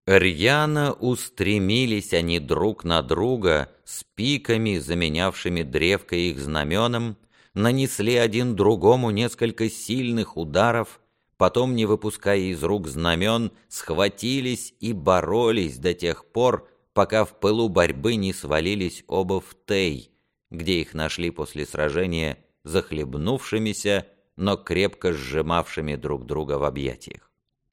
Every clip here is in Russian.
Рьяно устремились они друг на друга, с пиками, заменявшими древко их знаменам, нанесли один другому несколько сильных ударов, потом, не выпуская из рук знамен, схватились и боролись до тех пор, пока в пылу борьбы не свалились оба в Тей, где их нашли после сражения захлебнувшимися, но крепко сжимавшими друг друга в объятиях.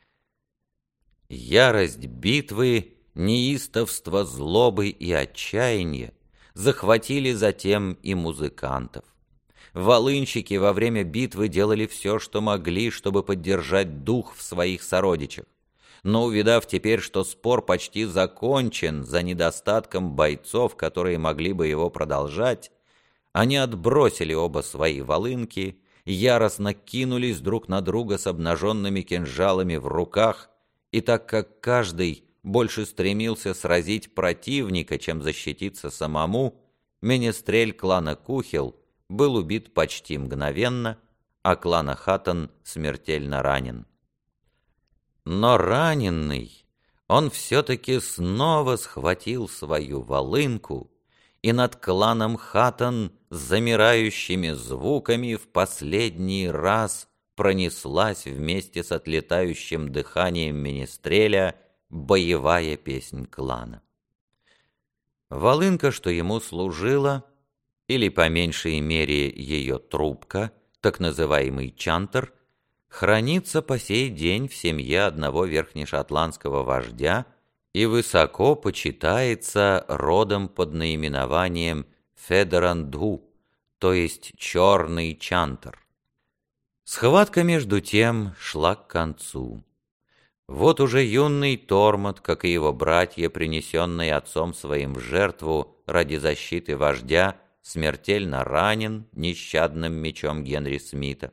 Ярость битвы, неистовство злобы и отчаяния захватили затем и музыкантов. Волынщики во время битвы делали все, что могли, чтобы поддержать дух в своих сородичах. Но увидав теперь, что спор почти закончен за недостатком бойцов, которые могли бы его продолжать, они отбросили оба свои волынки, яростно кинулись друг на друга с обнаженными кинжалами в руках, и так как каждый больше стремился сразить противника, чем защититься самому, менестрель клана Кухел был убит почти мгновенно, а клана Хаттон смертельно ранен. Но раненный он все-таки снова схватил свою волынку, и над кланом Хаттон с замирающими звуками в последний раз пронеслась вместе с отлетающим дыханием менестреля боевая песнь клана. Волынка, что ему служила, или по меньшей мере ее трубка, так называемый чантер, хранится по сей день в семье одного верхнешотландского вождя и высоко почитается родом под наименованием Федерандху, то есть черный чантер. Схватка между тем шла к концу. Вот уже юный Тормот, как и его братья, принесенные отцом своим в жертву ради защиты вождя, смертельно ранен нещадным мечом Генри Смита.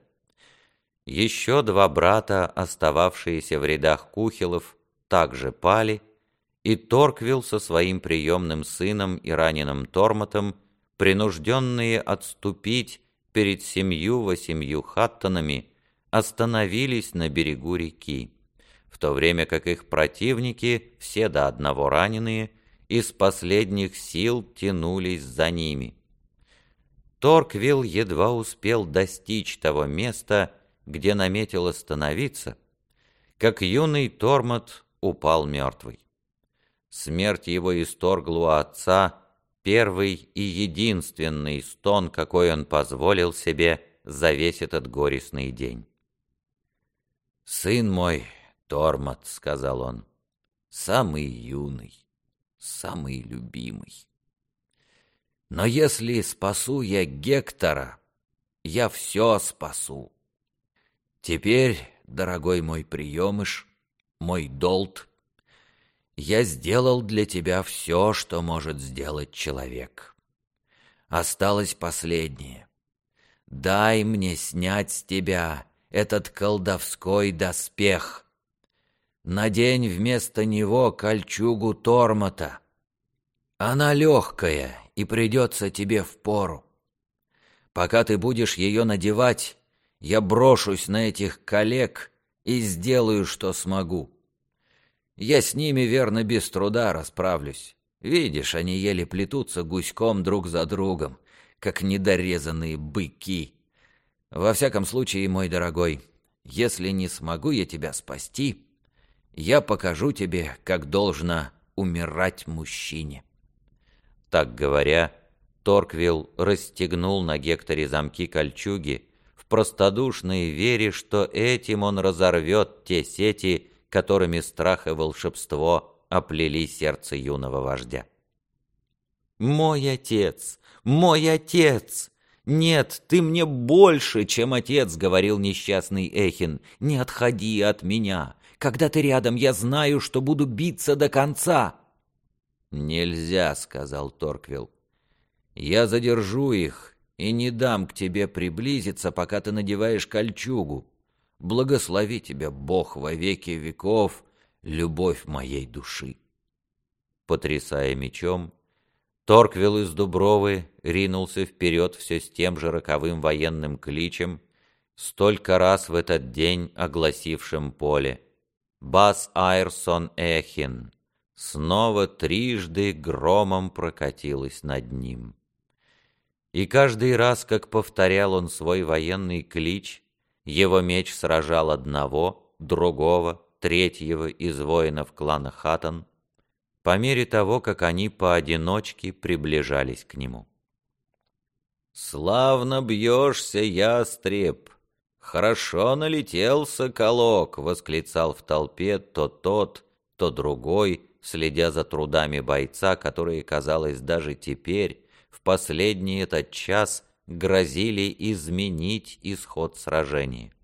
Еще два брата, остававшиеся в рядах Кухелов, также пали, и Торквилл со своим приемным сыном и раненым Tormotом, принужденные отступить перед 7-8 Хаттонами, остановились на берегу реки, в то время как их противники, все до одного раненые, из последних сил тянулись за ними. Торквилл едва успел достичь того места, где наметил остановиться, как юный Тормот упал мертвый. Смерть его исторгла у отца первый и единственный стон, какой он позволил себе за весь этот горестный день. «Сын мой, Тормот, — сказал он, — самый юный, самый любимый. Но если спасу я Гектора, я все спасу. Теперь, дорогой мой приемыш, мой Долт, я сделал для тебя все, что может сделать человек. Осталось последнее. Дай мне снять с тебя этот колдовской доспех. Надень вместо него кольчугу Тормота. Она легкая и придется тебе впору. Пока ты будешь ее надевать, я брошусь на этих коллег и сделаю, что смогу. Я с ними, верно, без труда расправлюсь. Видишь, они еле плетутся гуськом друг за другом, как недорезанные быки. Во всяком случае, мой дорогой, если не смогу я тебя спасти, я покажу тебе, как должно умирать мужчине». Так говоря, Торквилл расстегнул на Гекторе замки кольчуги в простодушной вере, что этим он разорвет те сети, которыми страх и волшебство оплели сердце юного вождя. «Мой отец! Мой отец! Нет, ты мне больше, чем отец!» — говорил несчастный Эхин. «Не отходи от меня! Когда ты рядом, я знаю, что буду биться до конца!» «Нельзя!» — сказал Торквилл. «Я задержу их и не дам к тебе приблизиться, пока ты надеваешь кольчугу. Благослови тебя Бог во веки веков, любовь моей души!» Потрясая мечом, Торквилл из Дубровы ринулся вперед все с тем же роковым военным кличем, столько раз в этот день огласившим поле: Бас Айрсон Эхин снова трижды громом прокатилась над ним. И каждый раз, как повторял он свой военный клич, его меч сражал одного, другого, третьего из воинов клана Хаттон, по мере того, как они поодиночке приближались к нему. «Славно бьешься, ястреб! Хорошо налетел соколок!» — восклицал в толпе то тот, то другой, следя за трудами бойца, которые, казалось, даже теперь, в последний этот час, грозили изменить исход сражения.